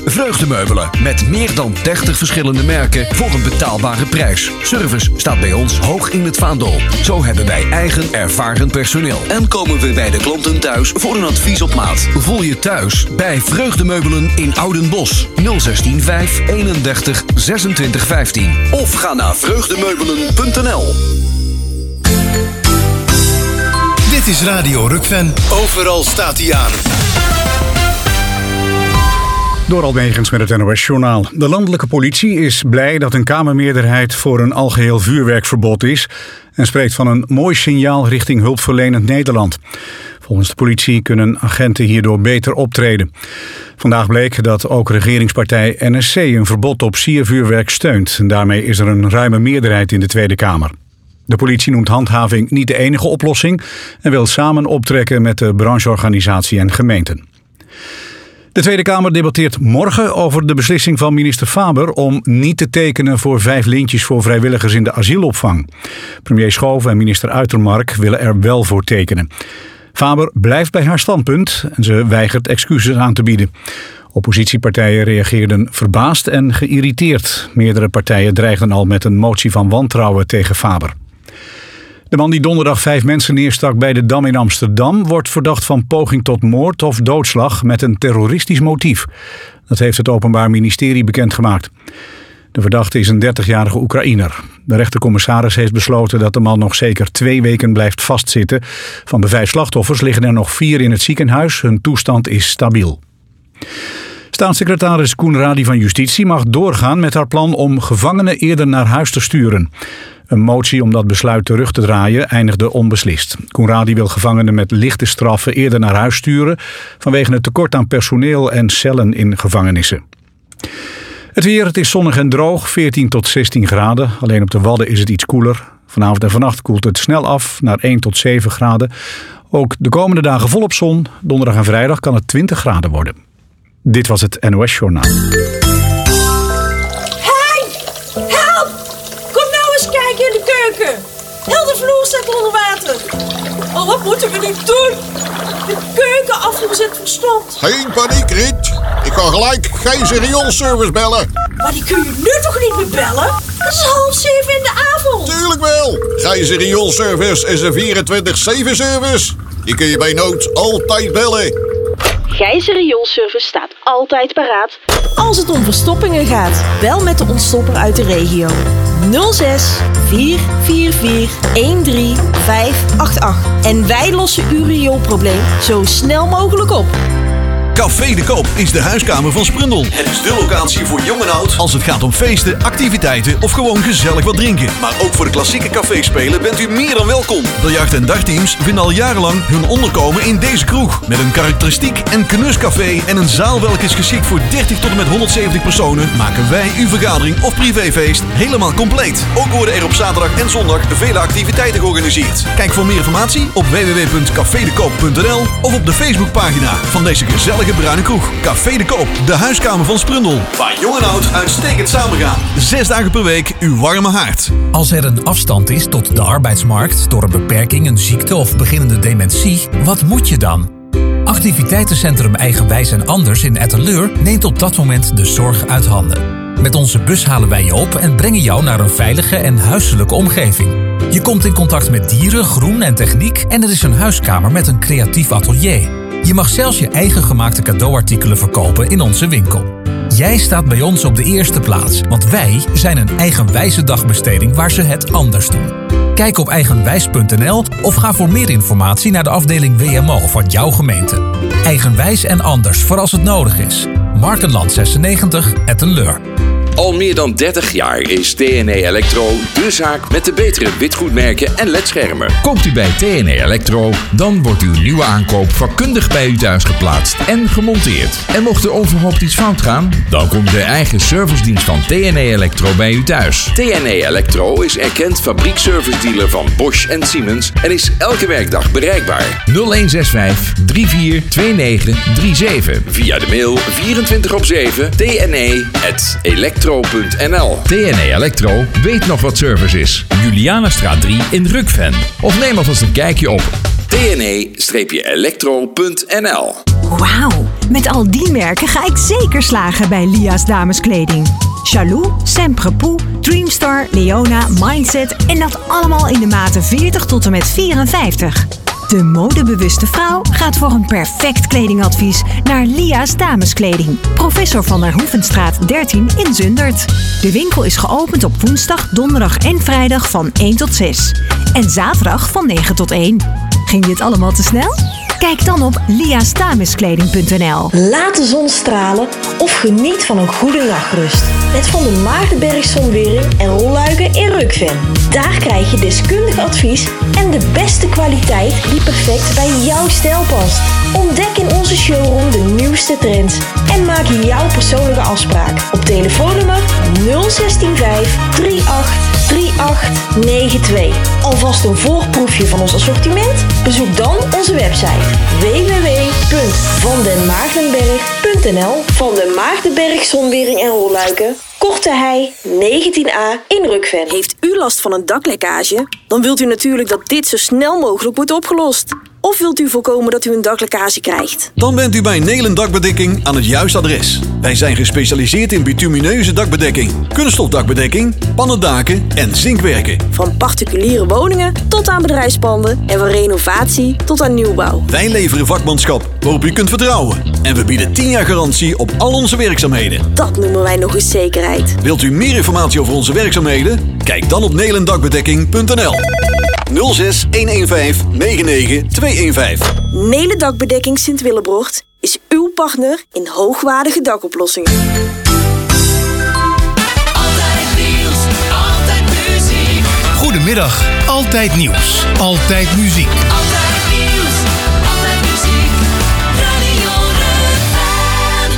Vreugdemeubelen. Met meer dan 30 verschillende merken voor een betaalbare prijs. Service staat bij ons hoog in het vaandel. Zo hebben wij eigen ervaren personeel. En komen we bij de klanten thuis voor een advies op maat. Voel je thuis bij Vreugdemeubelen in Oudenbosch. 016 5 31 26 15. Of ga naar vreugdemeubelen.nl. Dit is Radio Rukven. Overal staat hij aan. Dorald Megens met het NOS-journaal. De landelijke politie is blij dat een Kamermeerderheid voor een algeheel vuurwerkverbod is en spreekt van een mooi signaal richting hulpverlenend Nederland. Volgens de politie kunnen agenten hierdoor beter optreden. Vandaag bleek dat ook regeringspartij NSC een verbod op siervuurwerk steunt. En daarmee is er een ruime meerderheid in de Tweede Kamer. De politie noemt handhaving niet de enige oplossing en wil samen optrekken met de brancheorganisatie en gemeenten. De Tweede Kamer debatteert morgen over de beslissing van minister Faber om niet te tekenen voor 5 lintjes voor vrijwilligers in de asielopvang. Premier Schoof en minister Uitermark willen er wel voor tekenen. Faber blijft bij haar standpunt en ze weigert excuses aan te bieden. Oppositiepartijen reageerden verbaasd en geïrriteerd. Meerdere partijen dreigden al met een motie van wantrouwen tegen Faber. De man die donderdag 5 mensen neerstak bij de Dam in Amsterdam wordt verdacht van poging tot moord of doodslag met een terroristisch motief. Dat heeft het Openbaar Ministerie bekendgemaakt. De verdachte is een 30-jarige Oekraïner. De rechtercommissaris heeft besloten dat de man nog zeker 2 weken blijft vastzitten. Van de 5 slachtoffers liggen er nog 4 in het ziekenhuis. Hun toestand is stabiel. Staatssecretaris Koenradi van Justitie mag doorgaan met haar plan om gevangenen eerder naar huis te sturen. Een motie om dat besluit terug te draaien eindigde onbeslist. Koenradi wil gevangenen met lichte straffen eerder naar huis sturen vanwege het tekort aan personeel en cellen in gevangenissen. Het weer, het is zonnig en droog, 14 tot 16 graden. Alleen op de Wadden is het iets koeler. Vanavond en vannacht koelt het snel af naar 1 tot 7 graden. Ook de komende dagen volop zon. Donderdag en vrijdag kan het 20 graden worden. Dit was het NOS Journaal. Hey! Help! Kom nou eens kijken in de keuken. Heel de vloer staat onder water. Oh, wat moeten we nu doen? De keukenafvoer zit verstomd. Geen paniek, Riet. Ik ga gelijk Gijzer Rioolservice bellen. Maar die kun je nu toch niet meer bellen? Het is 6:30 in de avond. Tuurlijk wel. Gijzer Rioolservice is een 24/7 service. Die kun je bij nood altijd bellen. Gijzer Rioolservice staat altijd paraat. Als het om verstoppingen gaat, bel met de ontstopper uit de regio. 06 444 13588. En wij lossen uw rioolprobleem zo snel mogelijk op. Café de Koop is de huiskamer van Sprundel. Het is de locatie voor jong en oud als het gaat om feesten, activiteiten of gewoon gezellig wat drinken. Maar ook voor de klassieke caféspelen bent u meer dan welkom. Biljart- en dartteams vinden al jarenlang hun onderkomen in deze kroeg. Met een karakteristiek en knuscafé en een zaal welke is geschikt voor 30 tot en met 170 personen, maken wij uw vergadering of privéfeest helemaal compleet. Ook worden er op zaterdag en zondag vele activiteiten georganiseerd. Kijk voor meer informatie op www.cafedekoop.nl of op de Facebookpagina van deze gezellige bruine kroeg. Café de Koop, de huiskamer van Sprundel. Waar jong en oud uitstekend samengaan. 6 dagen per week uw warme haard. Als er een afstand is tot de arbeidsmarkt door een beperking, een ziekte of beginnende dementie, wat moet je dan? Activiteitencentrum Eigenwijs en Anders in Etteleur neemt op dat moment de zorg uit handen. Met onze bus halen wij je op en brengen jou naar een veilige en huiselijke omgeving. Je komt in contact met dieren, groen en techniek en er is een huiskamer met een creatief atelier. Je mag zelfs je eigen gemaakte cadeauartikelen verkopen in onze winkel. Jij staat bij ons op de eerste plaats, want wij zijn een eigenwijze dagbesteding waar ze het anders doen. Kijk op eigenwijs.nl of ga voor meer informatie naar de afdeling WMO van jouw gemeente. Eigenwijs en anders voor als het nodig is. Markenland 96, Etteleur. Al meer dan 30 jaar is TNE Elektro de zaak met de betere witgoedmerken en ledschermen. Koopt u bij TNE Elektro, dan wordt uw nieuwe aankoop vakkundig bij u thuis geplaatst en gemonteerd. En mocht er onverhoopt iets fout gaan, dan komt de eigen servicedienst van TNE Elektro bij u thuis. TNE Elektro is erkend fabriekservicedealer van Bosch en Siemens en is elke werkdag bereikbaar. 0165 342937. Via de mail 24/7 tne@elektro.nl. TNE Elektro weet nog wat service is. Julianastraat 3 in Rukven. Of neem alvast een kijkje op tne-elektro.nl. Wauw, Met al die merken ga ik zeker slagen bij Lia's dameskleding. Chalou, Semprepoux, Dreamstar, Leona, Mindset en dat allemaal in de maten 40 tot en met 54. De modebewuste vrouw gaat voor een perfect kledingadvies naar Lia's dameskleding. Professor van der Hoevenstraat 13 in Zundert. De winkel is geopend op woensdag, donderdag en vrijdag van 1 tot 6. En zaterdag van 9 tot 1. Ging dit allemaal te snel? Kijk dan op liasdameskleding.nl. Laat de zon stralen of geniet van een goede nachtrust. Met Van der Maagdenberg Zonwering en rolluiken in Rukven. Daar krijg je deskundig advies en de beste kwaliteit die perfect bij jouw stijl past. Ontdek in onze showroom de nieuwste trends en maak jouw persoonlijke afspraak op telefoonnummer 0165 38 3892. Alvast een voorproefje van ons assortiment? Bezoek dan onze website www.vandenmaagdenberg.nl. Van den Maagdenberg Zonwering en rolluiken, Korte Hei 19a in Rukven. Heeft u last van een daklekkage? Dan wilt u natuurlijk dat dit zo snel mogelijk wordt opgelost. Of wilt u voorkomen dat u een daklekkage krijgt? Dan bent u bij Nelen Dakbedekking aan het juiste adres. Wij zijn gespecialiseerd in bitumineuze dakbedekking, kunststofdakbedekking, pannendaken en zinkwerken. Van particuliere woningen tot aan bedrijfspanden en van renovatie tot aan nieuwbouw. Wij leveren vakmanschap waarop u kunt vertrouwen. En we bieden 10 jaar garantie op al onze werkzaamheden. Dat noemen wij nog eens zekerheid. Wilt u meer informatie over onze werkzaamheden? Kijk dan op nelendakbedekking.nl. 06 115 99 215. Nelen Dakbedekking Sint-Willebrocht is uw partner in hoogwaardige dakoplossingen. Altijd nieuws, altijd muziek. Goedemiddag, altijd nieuws, altijd muziek. Altijd nieuws, altijd muziek. Radio Rukven.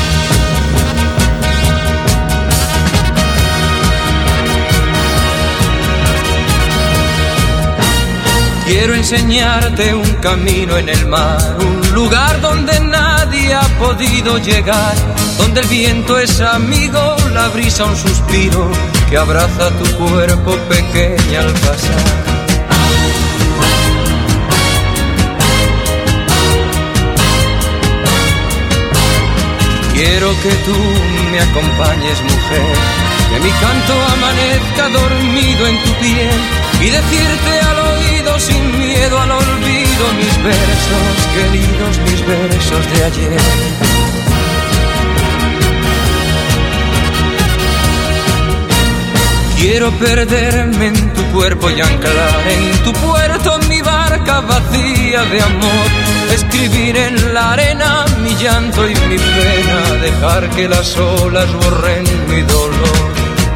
Quiero enseñarte un camino en el mar, un lugar donde nadie ha podido llegar, donde el viento es amigo, la brisa un suspiro que abraza tu cuerpo pequeña al pasar. Quiero que tú me acompañes, mujer, que mi canto amanezca dormido en tu piel y decirte al oído sin miedo al olvido mis versos queridos, mis versos de ayer. Quiero perderme en tu cuerpo y anclar en tu puerto mi barca vacía de amor. Escribir en la arena mi llanto y mi pena, dejar que las olas borren mi dolor.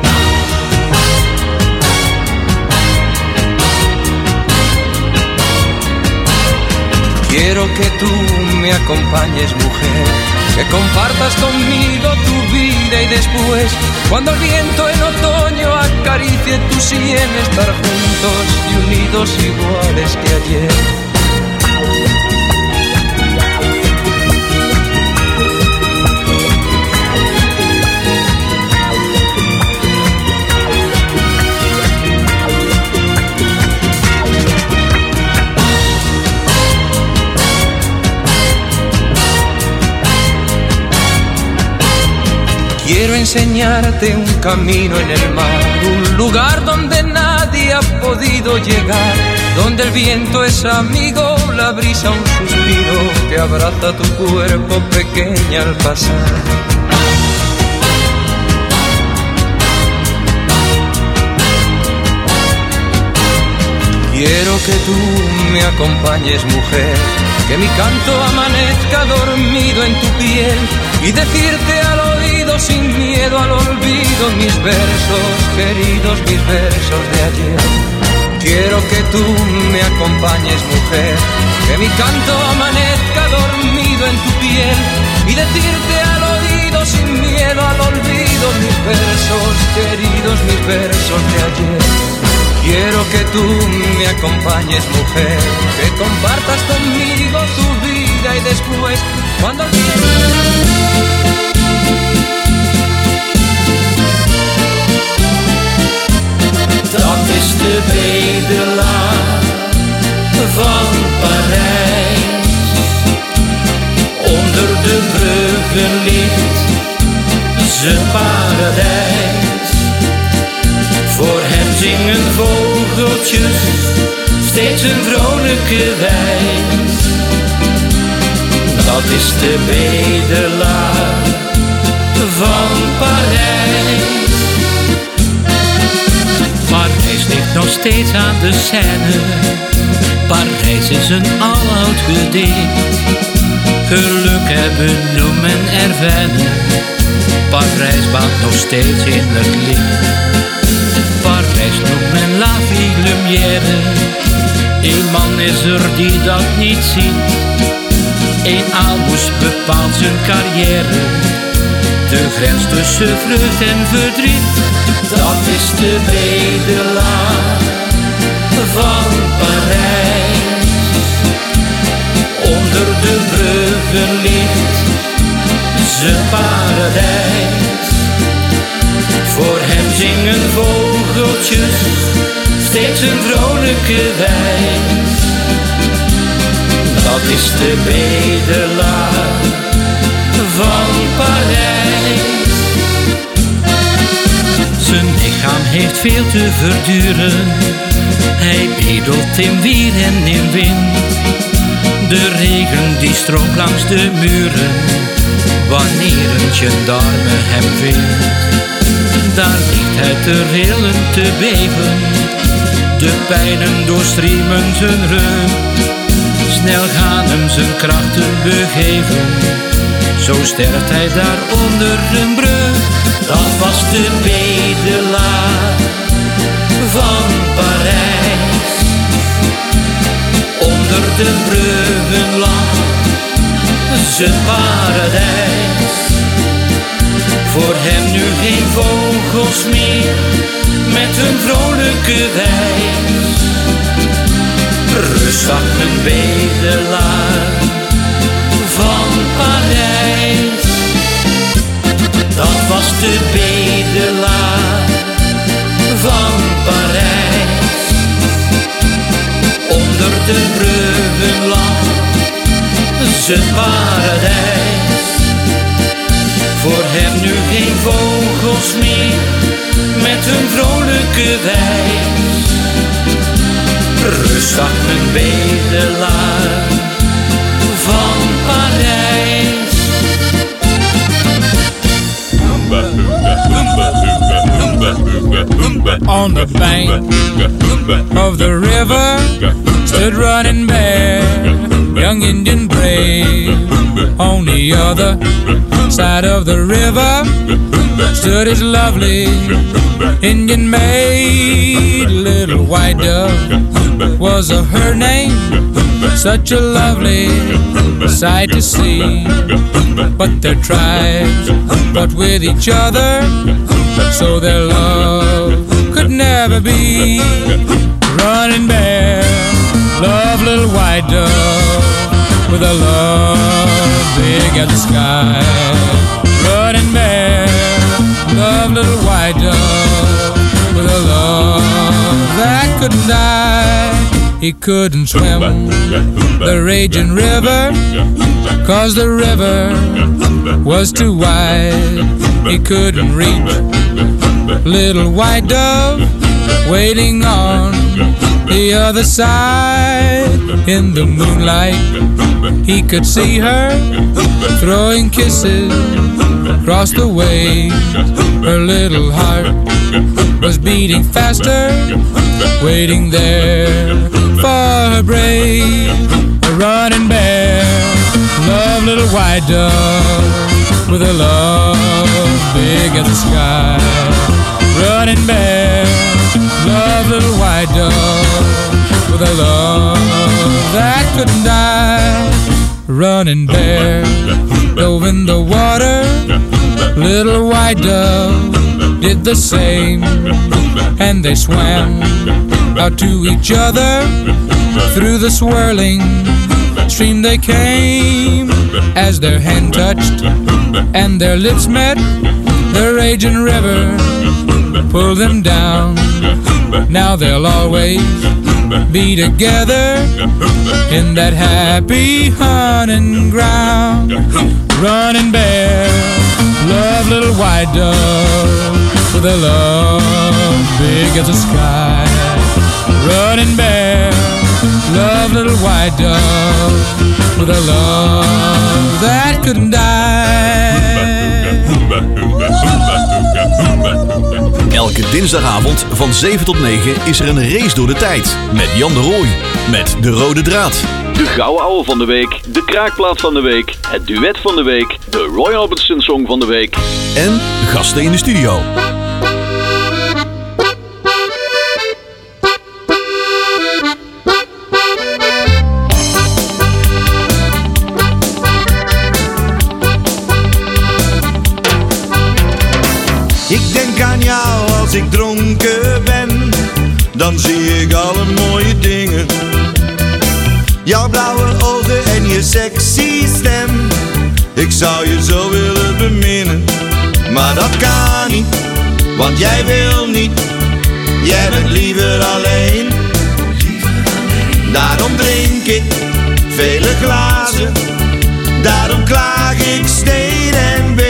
Quiero que tú me acompañes, mujer, que compartas conmigo tu vida y después, cuando el viento en otoño acaricie tu sien, estar juntos y unidos iguales que ayer. Quiero enseñarte un camino en el mar, un lugar donde nadie ha podido llegar, donde el viento es amigo, la brisa un suspiro que abraza tu cuerpo pequeña al pasar. Quiero que tú me acompañes, mujer, que mi canto amanezca dormido en tu piel y decirte al oído sin miedo al olvido mis versos queridos, mis versos de ayer. Quiero que tú me acompañes, mujer, que mi canto amanezca dormido en tu piel y decirte al oído sin miedo al olvido mis versos queridos, mis versos de ayer. Quiero que tú me acompañes, mujer, que compartas conmigo tu vida y después, cuando el Dat is de Wedelaan van Parijs. Onder de bruggen ligt zijn paradijs. Voor hem zingen vogeltjes steeds een vrolijke wijs. Dat is de bedelaar van Parijs. Parijs ligt nog steeds aan de Seine. Parijs is een aloud gedicht. Geluk hebben noemen erwennen. Parijs baat nog steeds in het licht. Parijs noemt men la vie lumière. Eén man is er die dat niet ziet. Eén aalmoes bepaalt zijn carrière. De grens tussen vreugd en verdriet. Dat is de bedelaar van Parijs. Onder de bruggen ligt zijn paradijs. Voor hem zingen vogeltjes steeds een vrolijke wijs. Dat is de bedelaar van Parijs. Zijn lichaam heeft veel te verduren. Hij bedelt in wier en in wind. De regen die stroomt langs de muren. Wanneer een gendarme hem vindt, daar ligt hij te rillen, te beven. De pijnen doorstriemen zijn rug. Snel gaan hem zijn krachten begeven. Zo sterft hij daar onder een brug. Dat was de bedelaar van Parijs. Onder de bruggen lag zijn paradijs. Voor hem nu geen vogels meer met een vrolijke wijs. Rustig een bedelaar van Parijs. Dat was de bedelaar van Parijs. Onder de bruggen lag zijn paradijs. Voor hem nu geen vogels meer met een vrolijke wijs. Rustig een bedelaar van Parijs. On the bank of the river stood Running Bear, young Indian brave. On the other side of the river stood his lovely Indian maid. Little white dove was her name, such a lovely sight to see. But their tribes fought with each other, so their love could never be. Running Bear loved little white dove with a love big as the sky. Running Bear loved little white dove with a love that couldn't die. He couldn't swim the raging river, 'cause the river was too wide. He couldn't reach little white dove waiting on the other side. In the moonlight he could see her throwing kisses across the waves. Her little heart was beating faster, waiting there for her brave. A Running Bear loved little white dove with a love big as the sky. Running Bear loved little white dove with a love that couldn't die. Running Bear dove in the water, little white dove did the same, and they swam out to each other. Through the swirling stream they came. As their hand touched and their lips met, the raging river pulled them down. Now they'll always be together in that happy hunting ground. Running Bear, love little white dove with a love big as the sky. Running Bear, love little white dove with a love that couldn't die. Elke dinsdagavond van 7 tot 9 is er een race door de tijd. Met Jan de Rooij, met De Rode Draad. De Gouden Ouwe van de Week, de Kraakplaat van de Week, het Duet van de Week, de Roy Orbison Song van de Week. En gasten in de studio. Ik denk aan jou als ik dronken ben, dan zie ik alle mooie dingen. Jouw blauwe ogen en je sexy stem, ik zou je zo willen beminnen. Maar dat kan niet, want jij wil niet, jij bent liever alleen. Daarom drink ik vele glazen, daarom klaag ik steen en been.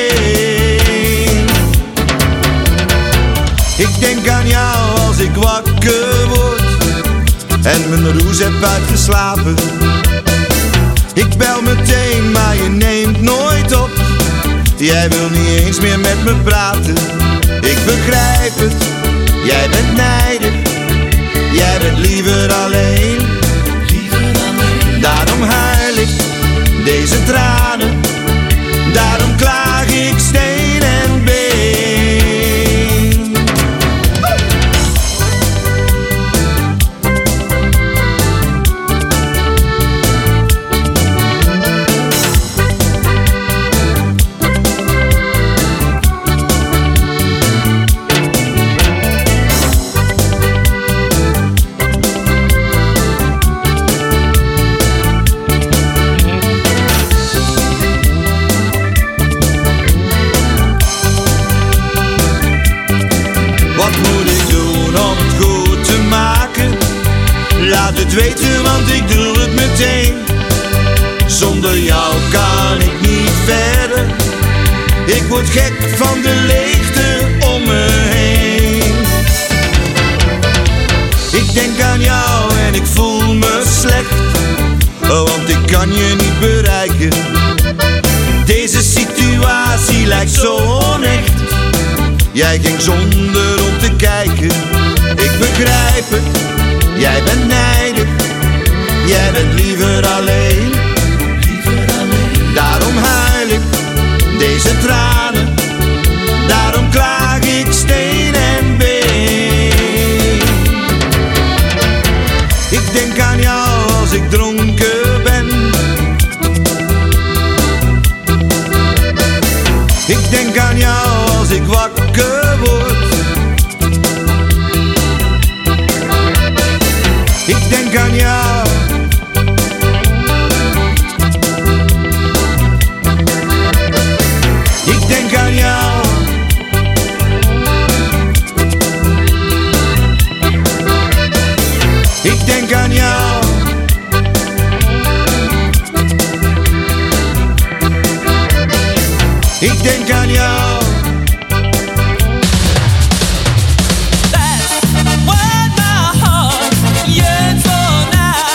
Ik denk aan jou als ik wakker word en mijn roes heb uitgeslapen. Ik bel meteen, maar je neemt nooit op. Jij wil niet eens meer met me praten. Ik begrijp het, jij bent nijdig. Jij bent liever alleen. Daarom huil ik deze tranen. Daarom klaag ik steen en been. Laat het weten, want ik doe het meteen. Zonder jou kan ik niet verder. Ik word gek van de leegte om me heen. Ik denk aan jou en ik voel me slecht, want ik kan je niet bereiken. Deze situatie lijkt zo onecht. Jij ging zonder om te kijken. Ik begrijp het, jij bent nijdig. Jij bent liever alleen. Daarom huil ik deze tranen. Daarom klaag ik steen en been. Ik denk aan jou als ik dronken ben. Ik denk aan jou als ik wakker word. Ik denk aan jou. Ik denk aan jou. Ik denk aan jou. Ik denk aan jou. That's what my heart yearns for now.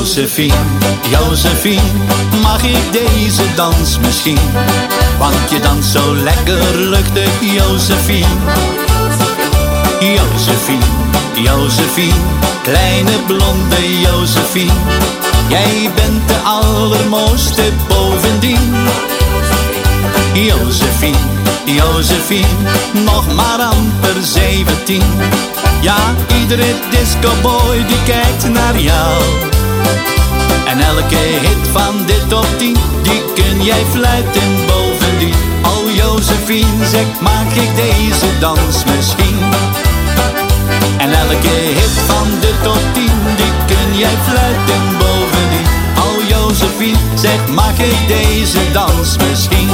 Josephine, Josephine, mag ik deze dans misschien? Want je danst zo lekker luchtig, Josephine. Josephine, Josephine, kleine blonde Josephine. Jij bent de allermooiste bovendien. Josephine, Josephine, nog maar amper 17. Ja, iedere discoboy die kijkt naar jou. En elke hit van dit top 10, die kun jij fluiten bovendien. Oh Josephine, zeg, mag ik deze dans misschien? En elke hit van de top 10, die kun jij fluiten bovendien. Oh Josephine, zeg, mag ik deze dans misschien?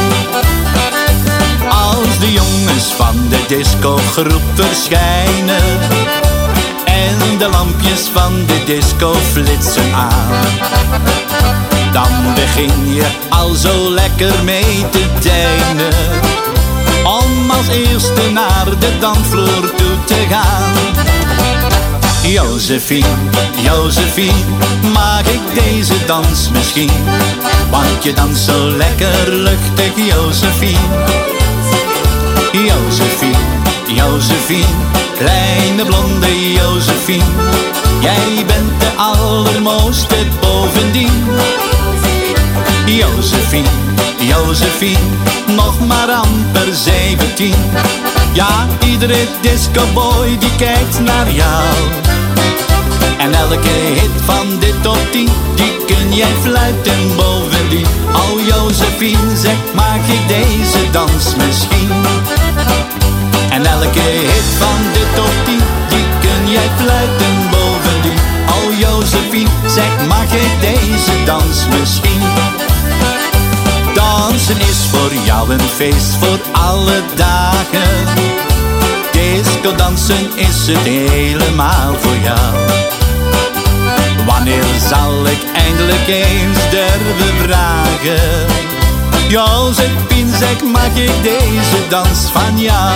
Als de jongens van de discogroep verschijnen en de lampjes van de disco flitsen aan, dan begin je al zo lekker mee te deinen, om als eerste naar de dansvloer toe te gaan. Josephine, Josephine, mag ik deze dans misschien? Want je danst zo lekker luchtig, Josephine. Josephine, Josephine, kleine blonde Josephine. Jij bent de allermooiste bovendien. Josephine, Josephine, nog maar amper 17. Ja, iedere discoboy die kijkt naar jou. En elke hit van dit top 10, die kun jij fluiten bovendien. Oh Josephine, zeg, mag ik deze dans misschien? En elke hit van dit top 10, die kun jij fluiten bovendien. Oh Josephine, zeg, mag ik deze dans misschien? Dansen is voor jou een feest voor alle dagen. Disco dansen is het helemaal voor jou. Wanneer zal ik eindelijk eens durven vragen? Josephine, zeg, mag ik deze dans van jou?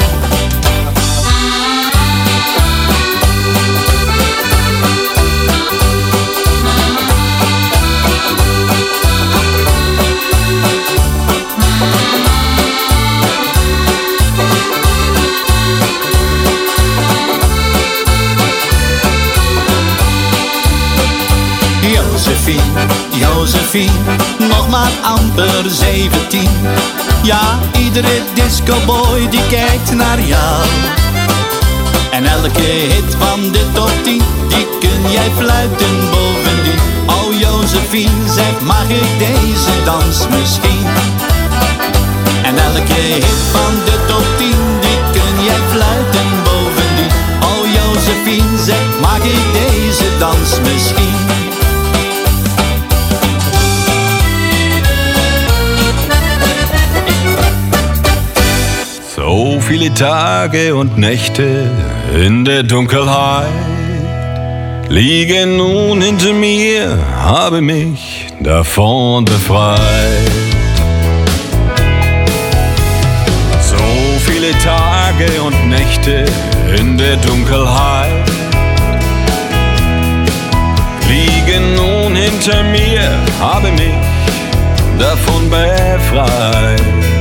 Josephine, Josephine, nog maar amper 17. Ja, iedere discoboy die kijkt naar jou. En elke hit van de top 10, die kun jij fluiten bovendien. Oh Josephine, zeg, mag ik deze dans misschien? En elke hit van de top 10, die kun jij fluiten bovendien. Oh Josephine, zeg, mag ik deze dans misschien? So viele Tage und Nächte in der Dunkelheit liegen nun hinter mir, habe mich davon befreit. So viele Tage und Nächte in der Dunkelheit liegen nun hinter mir, habe mich davon befreit.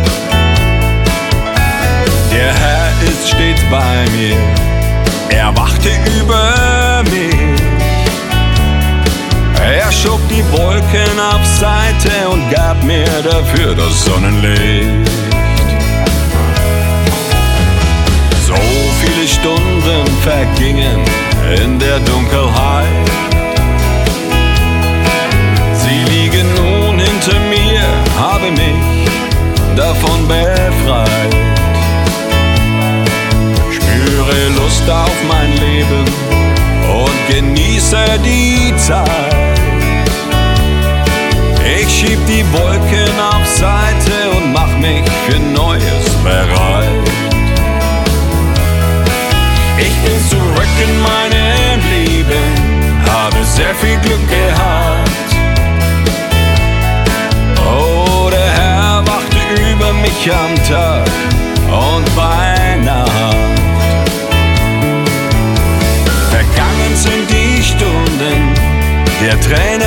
Der Herr ist stets bei mir, er wachte über mich. Er schob die Wolken auf Seite und gab mir dafür das Sonnenlicht. So viele Stunden vergingen in der Dunkelheit. Sie liegen nun hinter mir, habe mich davon befreit. Spüre Lust auf mein Leben und genieße die Zeit. Ich schieb die Wolken auf Seite und mach mich für Neues bereit. Ich bin zurück in meinem Leben, habe sehr viel Glück gehabt. Oh, der Herr wachte über mich am Tag und bei Nacht. Vergangen sind die Stunden der Tränen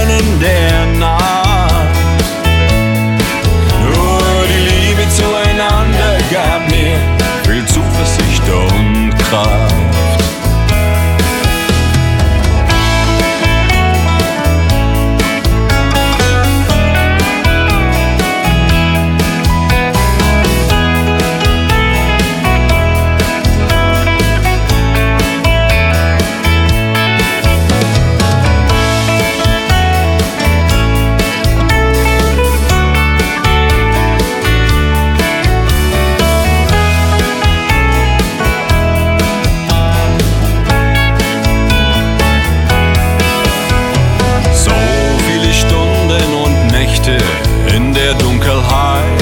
der Dunkelheit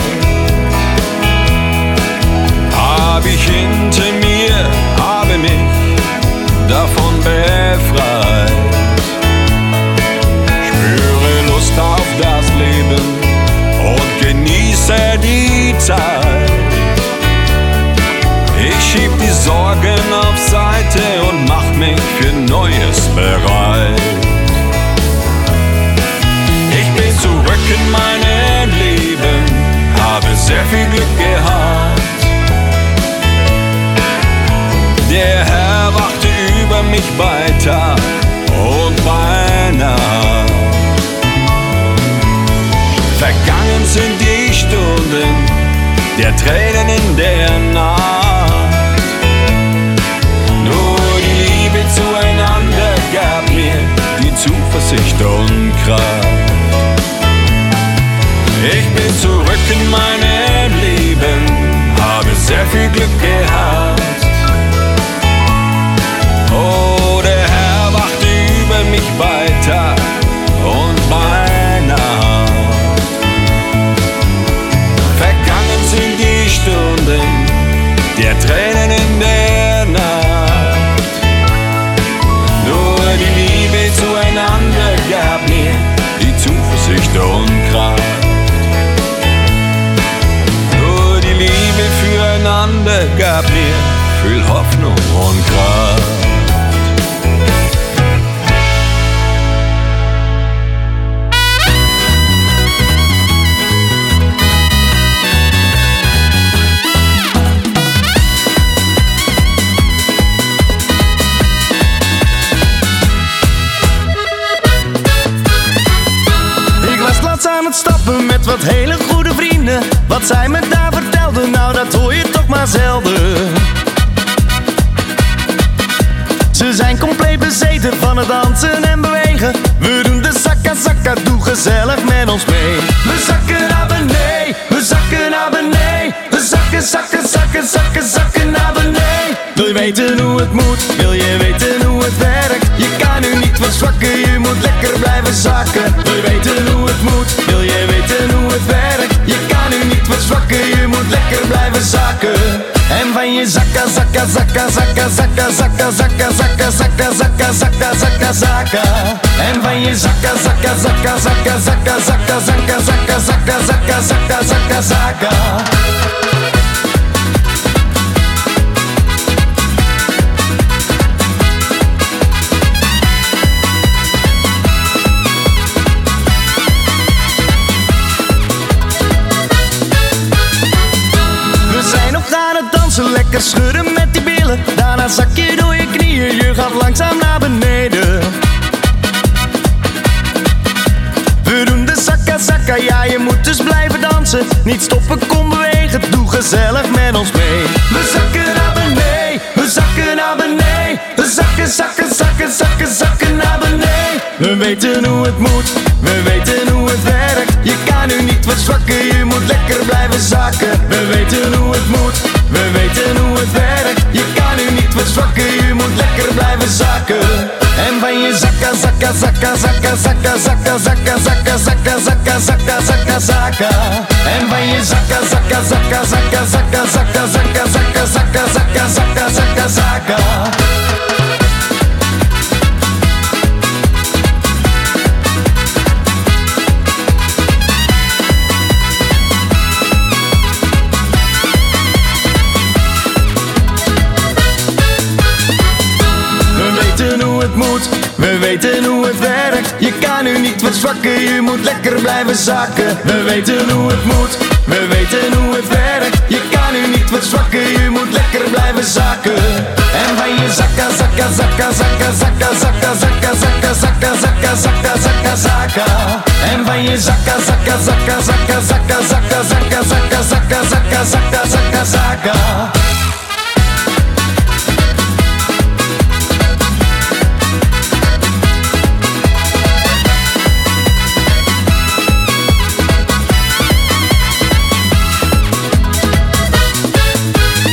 hab ich hinter mir, habe mich davon befreit. Spüre Lust auf das Leben und genieße die Zeit. Ich schieb die Sorgen auf Seite und mach mich für Neues bereit. Ich bin zurück in meinem Leben, habe sehr viel Glück gehabt. Der Herr wachte über mich bei Tag und bei Nacht. Vergangen sind die Stunden der Tränen in der Nacht. Nur die Liebe zueinander gab mir die Zuversicht und Kraft. Ich bin zurück in meinem Leben, habe sehr viel Glück gehabt. Oh, der Herr wachte über mich bei Tag und bei Nacht. Vergangen sind die Stunden der Tränen in der Nacht. Nur die Liebe zueinander gab mir die Zuversicht und Kraft. Nur die Liebe füreinander gab mir viel Hoffnung und Kraft. Aan het stappen met wat hele goede vrienden. Wat zij me daar vertelden, nou dat hoor je toch maar zelden. Ze zijn compleet bezeten van het dansen en bewegen. We doen de zakka zakka, doe gezellig met ons mee. We zakken naar beneden, we zakken naar beneden. We zakken, zakken, zakken, zakken, zakken naar beneden. Wil je weten hoe het moet, wil je weten hoe het werkt? Je kan nu niet verzwakken, je moet lekker blijven zakken. Wil je weten hoe het moet, wil je weten hoe het werkt? Je kan nu niet verzwakken, je moet lekker blijven zakken. En van je zakka, zakka, zakka, zakka, zakka, zakka, zakka, zakka, zakka, zakka, zakka, zakka, zakka. En van je zakka, zakka, zakka, zakka, zakka, zakka, zakka, zakka, zakka, zakka, zakka, zakka, zakka. Lekker schudden met die billen. Daarna zak je door je knieën. Je gaat langzaam naar beneden. We doen de zakka zakka. Ja, je moet dus blijven dansen. Niet stoppen, kom bewegen. Doe gezellig met ons mee. We zakken naar beneden. We zakken naar beneden. We zakken, zakken, zakken, zakken, zakken naar beneden. We weten hoe het moet. We weten hoe het werkt. Je kan nu niet verzwakken. Je moet lekker blijven zakken. We weten hoe het moet. We weten hoe het werkt. Je kan nu niet verzwakken. Je moet lekker blijven zakken. En van je zakka, zakka, zakka, zakka, zakka, zakka, zakka, zakka, zakka, zakka, zakka, zakka, zakka. En van je zakka, zakka, zakka, zakka, zakka, zakka, zakka, zakka, zakka, zakka, zakka, zakka, zakka. We weten hoe het werkt. Je kan nu niet verzwakken. Je moet lekker blijven zakken. We weten hoe het moet. We weten hoe het werkt. Je kan nu niet verzwakken. Je moet lekker blijven zakken. En van je zakka, zakka, zakka, zakka, zakka, zakka, zakka, zakka, zakka, zakka, zakka, zakka, zakka. En van je zakka, zakka, zakka, zakka, zakka, zakka, zakka, zakka, zakka, zakka, zakka, zakka, zakka.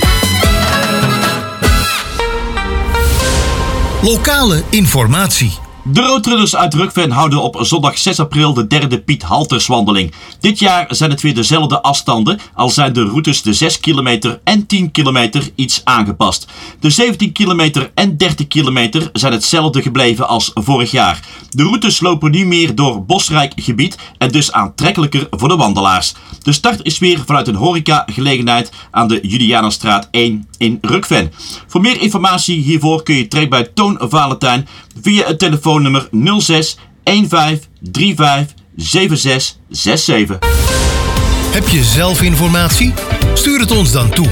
Lokale informatie. De roadrunners uit Rukven houden op zondag 6 april de derde Piet Halterswandeling. Dit jaar zijn het weer dezelfde afstanden, al zijn de routes de 6 kilometer en 10 kilometer iets aangepast. De 17 kilometer en 30 kilometer zijn hetzelfde gebleven als vorig jaar. De routes lopen nu meer door bosrijk gebied en dus aantrekkelijker voor de wandelaars. De start is weer vanuit een horecagelegenheid aan de Julianenstraat 1 in Rukven. Voor meer informatie hiervoor kun je terecht bij Toon Valentijn via het telefoonnummer 06 15 35 76 67. Heb je zelf informatie? Stuur het ons dan toe.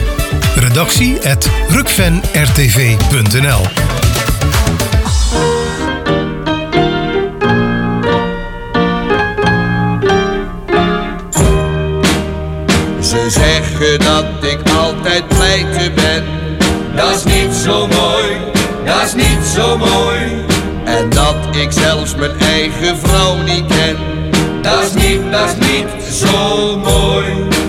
redactie@rukvenrtv.nl. Ze zeggen dat ik altijd pleiten ben. Dat is niet zo mooi, dat is niet zo mooi. En dat ik zelfs mijn eigen vrouw niet ken. Dat is niet zo mooi.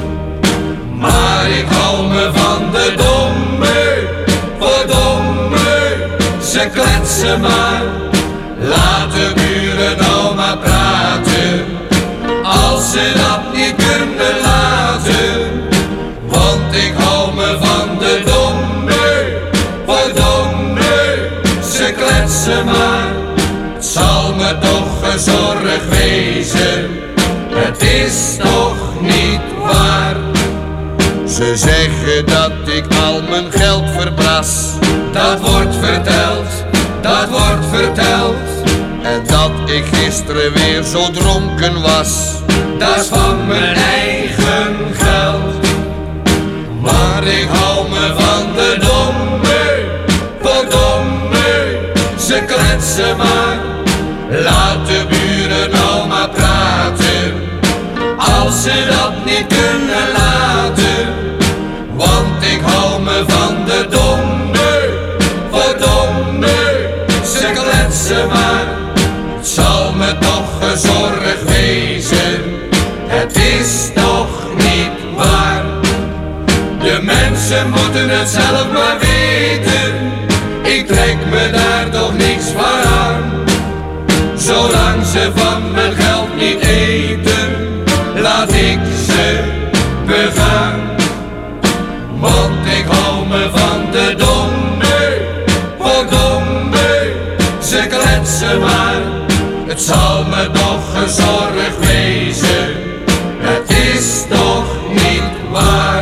Maar ik hou me van de domme, verdomme. Ze kletsen maar, laat de buren nou maar praten. Als ze dat niet kunnen laten. Want ik hou me van de domme, verdomme. Ze kletsen maar, het zal me toch gezorgd wezen. Het is toch niet waar. Ze zeggen dat ik al mijn geld verbras. Dat wordt verteld, dat wordt verteld. En dat ik gisteren weer zo dronken was. Dat is van mijn eigen geld. Maar ik hou me van de domme, verdomme. Ze kletsen maar, laat de buren nou maar praten. Als ze dat niet kunnen laten. Want ik hou me van de domme, verdomme. Ze kletsen maar, het zal me toch gezorgd wezen. Het is toch niet waar. De mensen moeten het zelf maar weten. Ik trek me daar toch niks van aan. Zolang ze van mijn geld niet eten, laat ik ze begaan. Want ik hou me van de domme, verdomme. Ze kletsen maar, het zal me toch gezorgd wezen. Het is toch niet waar.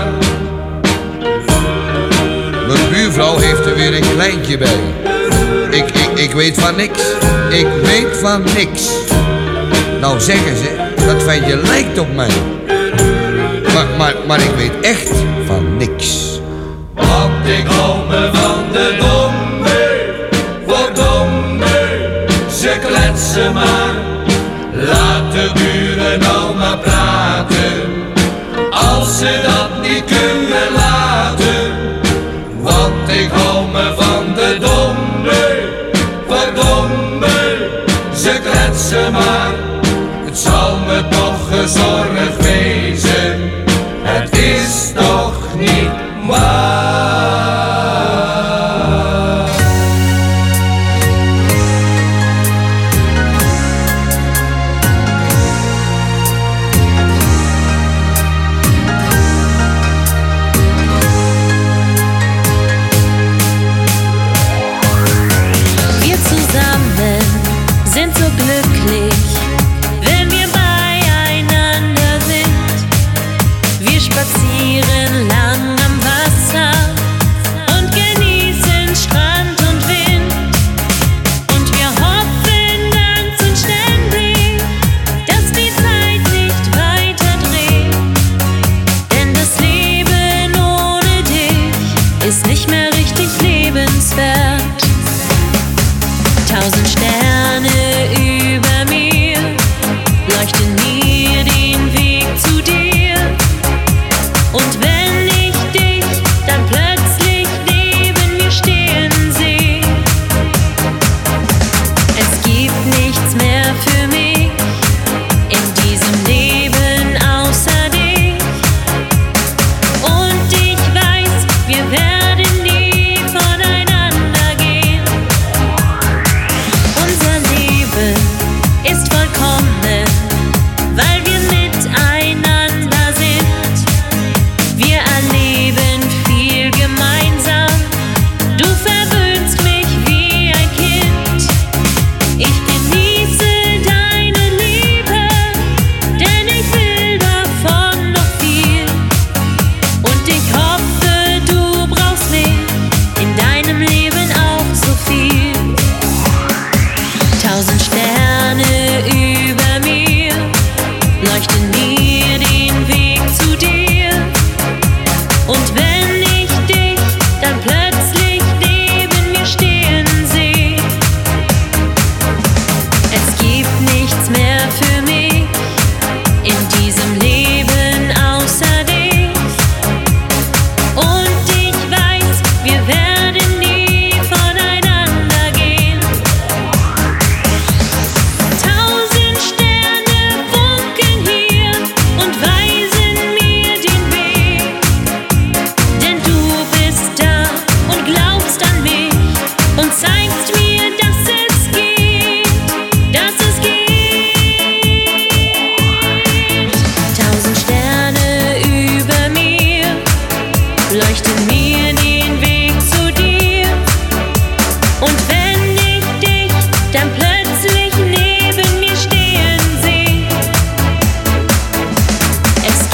Mijn buurvrouw heeft er weer een kleintje bij. Ik weet van niks. Ik weet van niks. Nou zeggen ze, dat ventje lijkt op mij. Maar ik weet echt van niks. Want ik hou me van de domme, verdomme. Ze kletsen maar, laat de buren nou maar praten. Als ze dat niet kunnen laten. Want ik hou me van de domme, verdomme. Ze kletsen maar, het zal me toch gezorgd wezen. Het is toch niet waar. Wir zusammen sind so glücklich, wenn wir beieinander sind.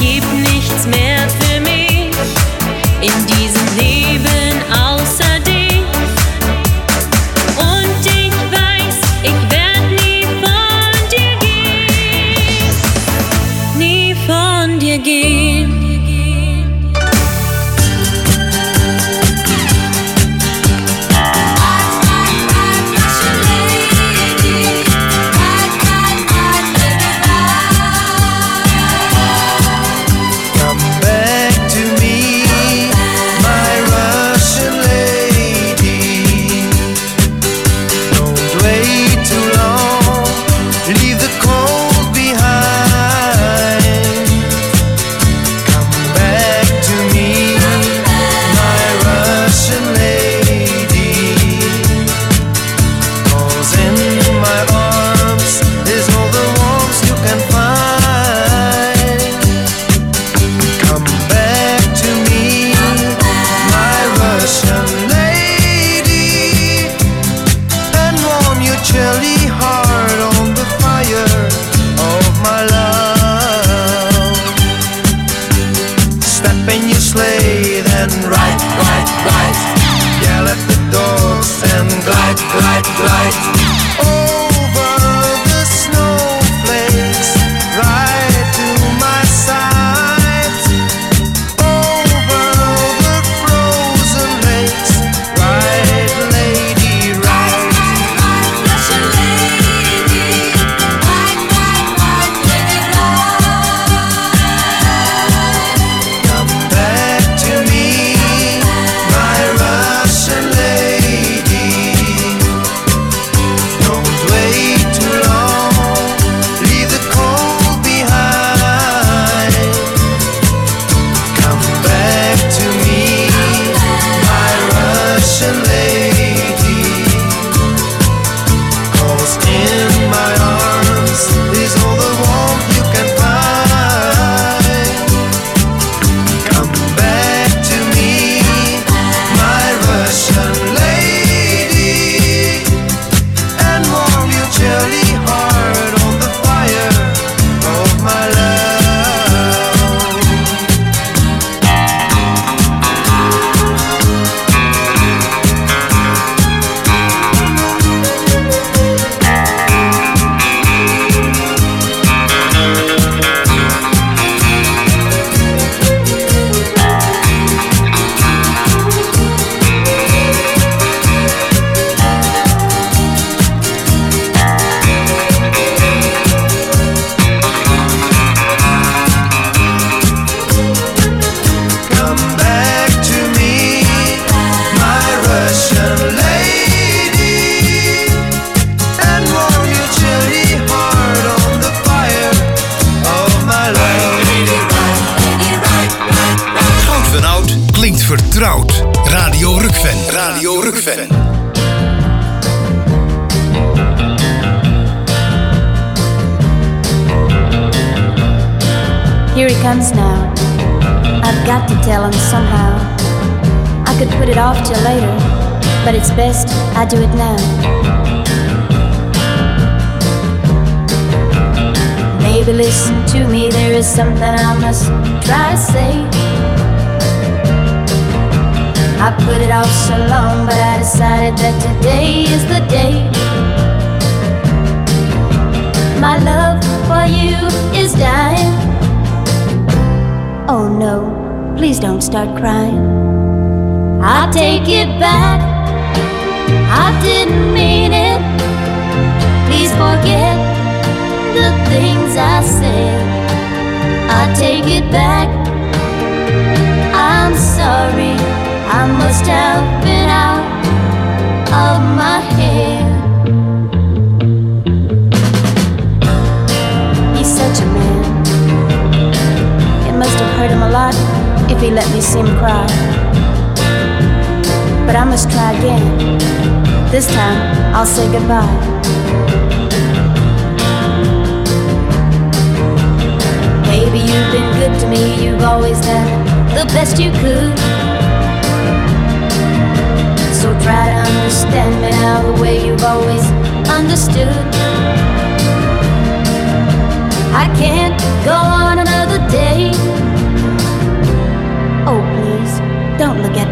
gibt nichts mehr für mich in diesem Leben außer dich. Und ich weiß, ich werd nie von dir gehen, nie von dir gehen. Radio Rukven. Radio Rukven. Here he comes now. I've got to tell him somehow. I could put it off till later, but it's best I do it now. Baby, listen to me, there is something I must try to say. I put it off so long, but I decided that today is the day. My love for you is dying. Oh no, please don't start crying. I'll take it back, I didn't mean it. Please forget the things I said. I take it back, I'm sorry, I must have been out of my head. He's such a man. It must have hurt him a lot if he let me see him cry. But I must try again. This time I'll say goodbye. Baby, you've been good to me, you've always done the best you could. So try to understand me now the way you've always understood. I can't go on another day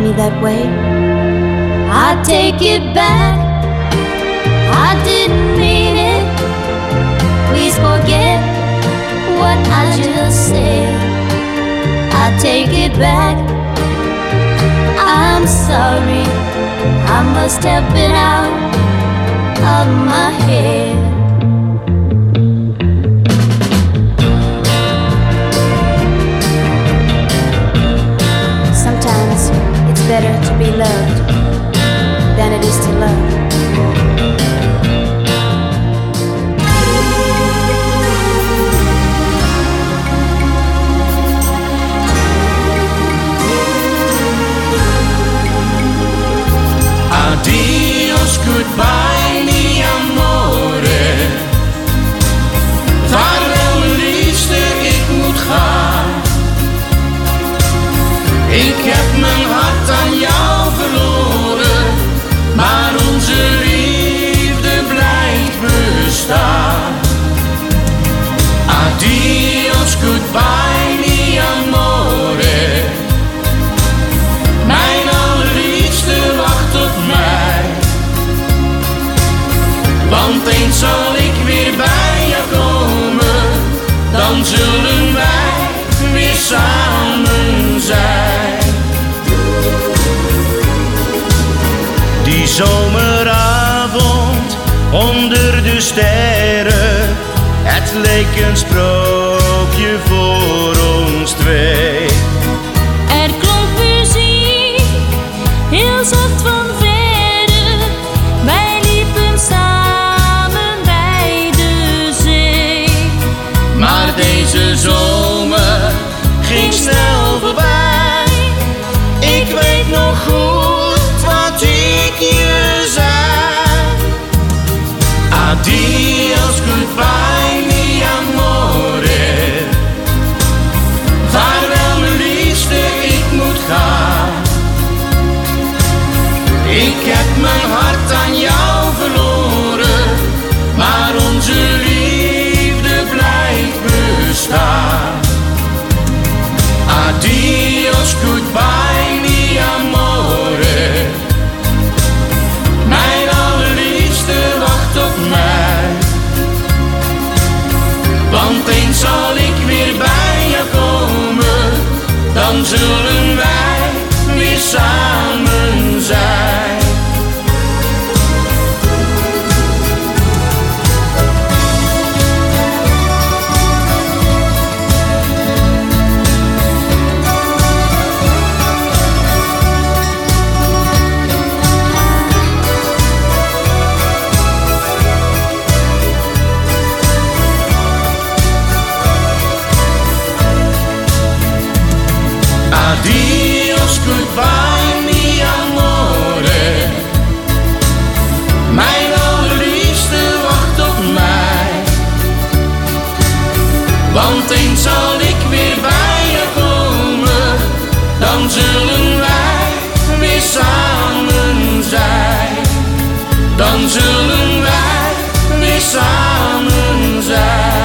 me that way. I take it back, I didn't mean it. Please forget what I just said. I take it back, I'm sorry, I must have been out of my head. Sometimes it's better to be loved than it is to love. Adios, goodbye, mi amore. Vaarwel, mijn liefste, ik moet gaan. Ik heb mijn hart aan jou verloren, maar onze liefde blijft bestaan. Adios, goodbye, mi amore. Mijn allerliefste, wacht op mij. Want eens zal ik weer bij jou komen, dan zullen wij weer samen zijn. Die zomeravond onder de sterren, het leek een sprookje voor ons twee. Er klonk muziek, heel zacht van verre. Wij liepen samen bij de zee. Maar deze zomer ging snel voorbij. Ik weet nog goed wat ik je zei. Adios, goodbye, mi amore. Vaarwel, mijn liefste, ik moet gaan. Ik heb mijn hart aan jou verloren, maar onze liefde blijft bestaan. Adios, goodbye, mi amore. Mijn allerliefste, wacht op mij. Want eens zal ik weer bij jou komen, dan zullen wij weer samen zijn. Adios, goodbye, mi amore. Mijn allerliefste, wacht op mij. Want eens zal ik weer bij je komen, dan zullen wij weer samen zijn. Dan zullen wij weer samen zijn.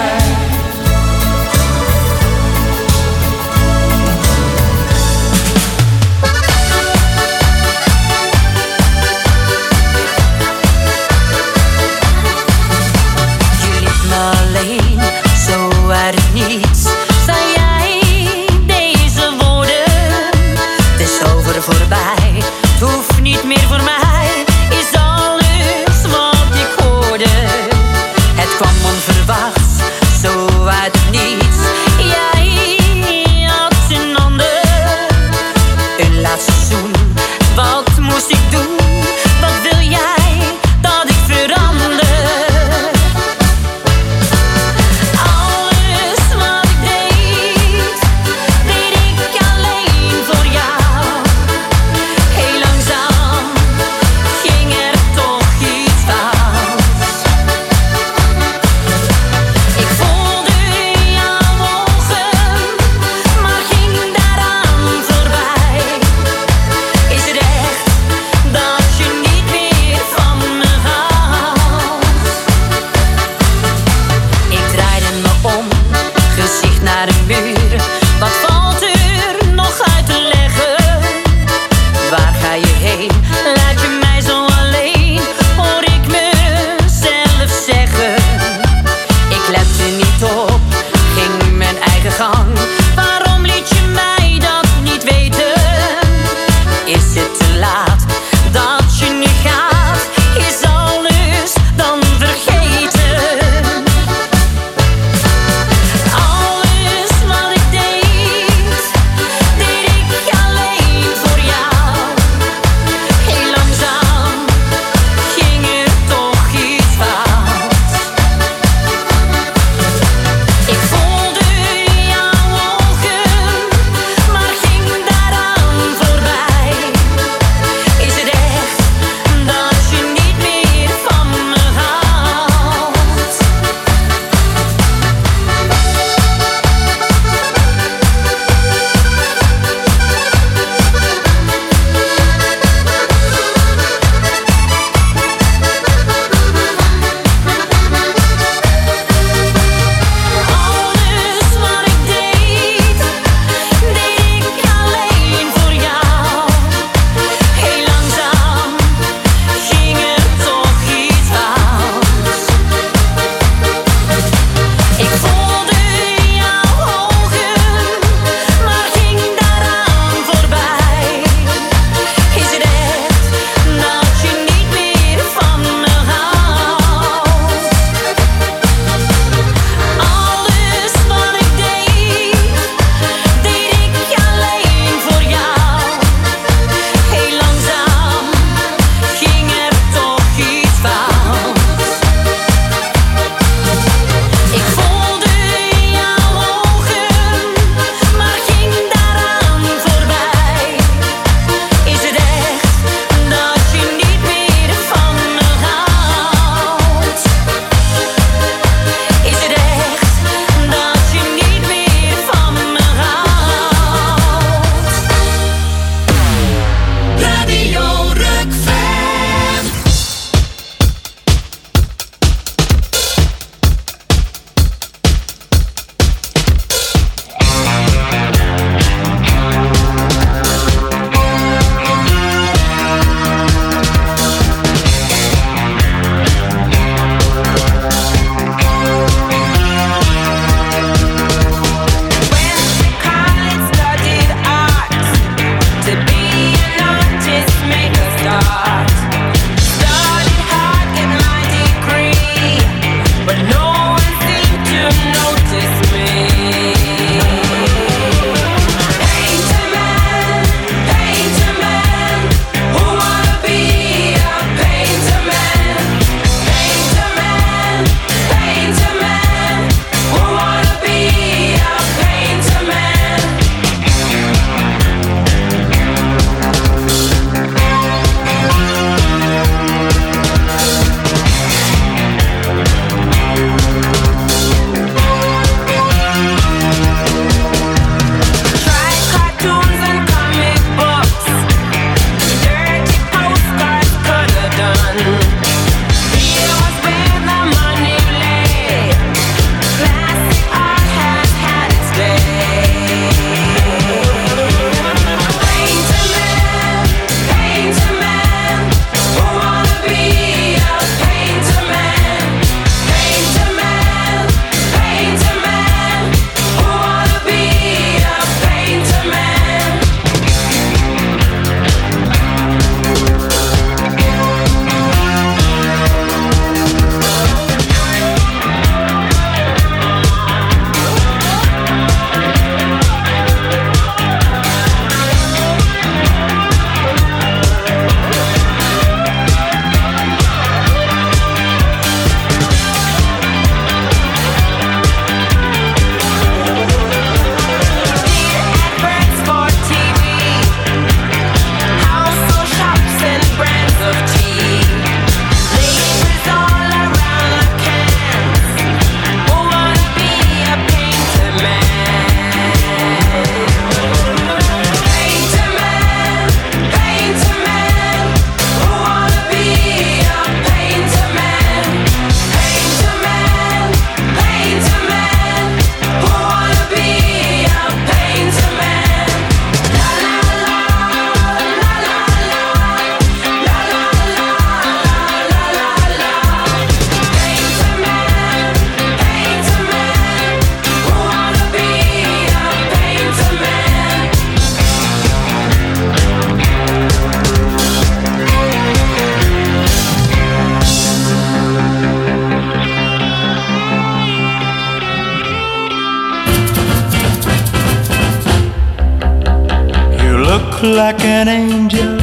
look like an angel.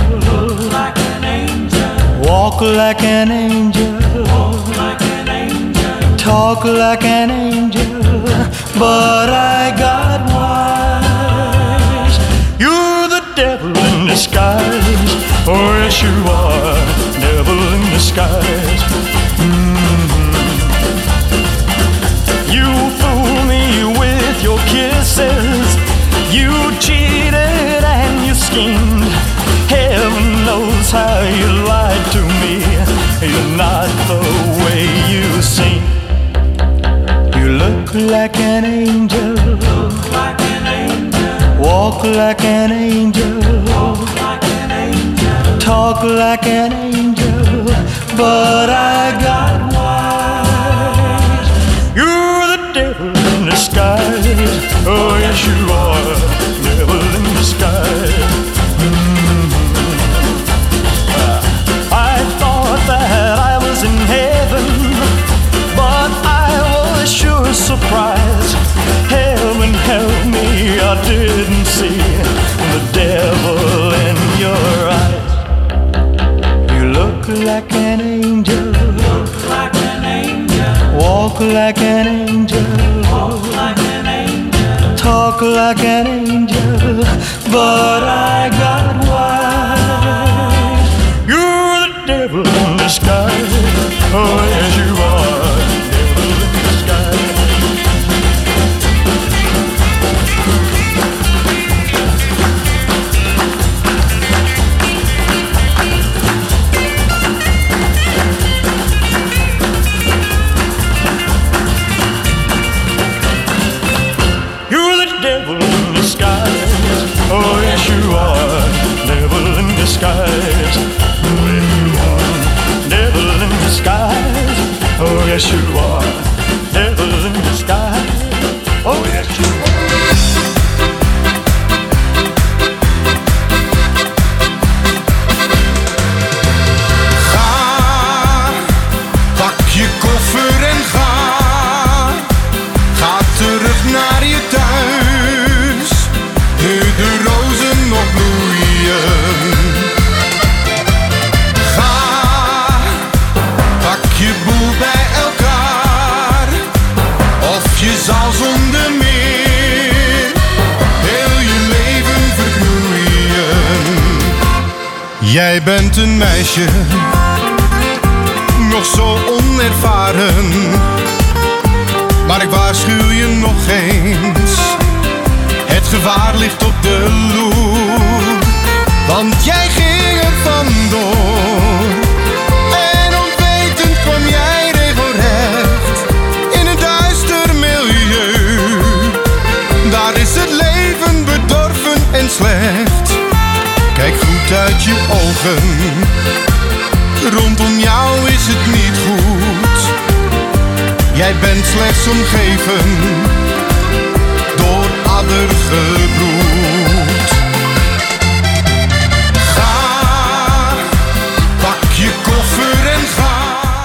Walk like an angel. Talk like an angel. But I got wise. You're the devil in disguise. Oh yes you are, devil in disguise. You fool me with your kisses. You cheated and you schemed. Heaven knows how you lied to me. You're not the way you seem. You look like an angel. Walk like an angel. Talk like an angel. But I got wise. You're the devil in disguise. Oh yes you are, devil in disguise. I thought that I was in heaven, but I was sure surprised. Heaven help me, I didn't see the devil in your eyes. You look like an angel. Walk like an angel. Talk like an angel. But I got wise. You're the devil in disguise. Oh yes you are, devil in disguise. Oh yes you are, devil in disguise. Oh yes you are, devil in disguise. Oh yes you are, devil in disguise. Oh yes you are. Ga, pak je koffer en ga. Ga terug naar je thuis. Nu de rozen nog bloeien. Ga, pak je boel bij elkaar. Of je zal zonder meer heel je leven verknoeien. Jij bent een meisje, nog zo onervaren. Maar ik waarschuw je nog eens. Het gevaar ligt op de loer, want jij ging er vandoor. En onwetend kwam jij regelrecht in een duister milieu. Daar is het leven bedorven en slecht. Kijk goed uit je ogen, rondom jou is het niet goed. Jij bent slechts omgeven door addergebroed. Ga, pak je koffer en ga.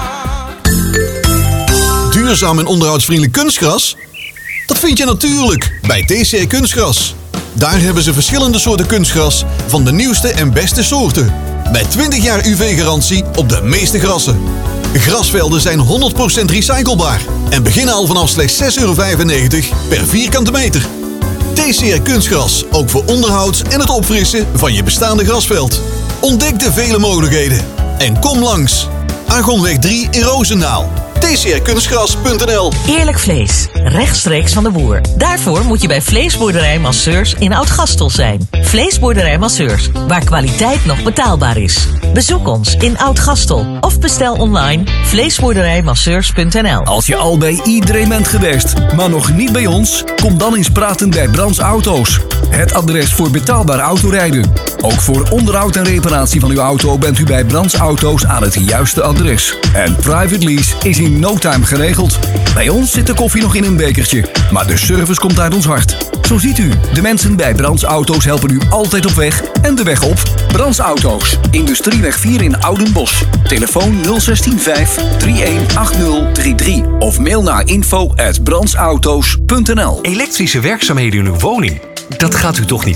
Duurzaam en onderhoudsvriendelijk kunstgras? Dat vind je natuurlijk bij TCR Kunstgras. Daar hebben ze verschillende soorten kunstgras van de nieuwste en beste soorten. Met 20 jaar UV-garantie op de meeste grassen. Grasvelden zijn 100% recyclebaar en beginnen al vanaf slechts €6,95 per vierkante meter. TCR Kunstgras, ook voor onderhoud en het opfrissen van je bestaande grasveld. Ontdek de vele mogelijkheden en kom langs. Argonweg 3 in Roosendaal. tcrkunstgras.nl. Eerlijk vlees, rechtstreeks van de boer. Daarvoor moet je bij Vleesboerderij Masseurs in Oud-Gastel zijn. Vleesboerderij Masseurs, waar kwaliteit nog betaalbaar is. Bezoek ons in Oud-Gastel of bestel online vleesboerderijmasseurs.nl. Als je al bij iedereen bent geweest, maar nog niet bij ons, kom dan eens praten bij Brands Auto's. Het adres voor betaalbaar autorijden. Ook voor onderhoud en reparatie van uw auto bent u bij Brands Auto's aan het juiste adres. En private lease is in no time geregeld. Bij ons zit de koffie nog in een bekertje, maar de service komt uit ons hart. Zo ziet u, de mensen bij Brands Auto's helpen u altijd op weg en de weg op. Brands Auto's, Industrieweg 4 in Oudenbosch. Telefoon 016 318033 of mail naar info@brandsauto's.nl. Elektrische werkzaamheden in uw woning, dat gaat u toch niet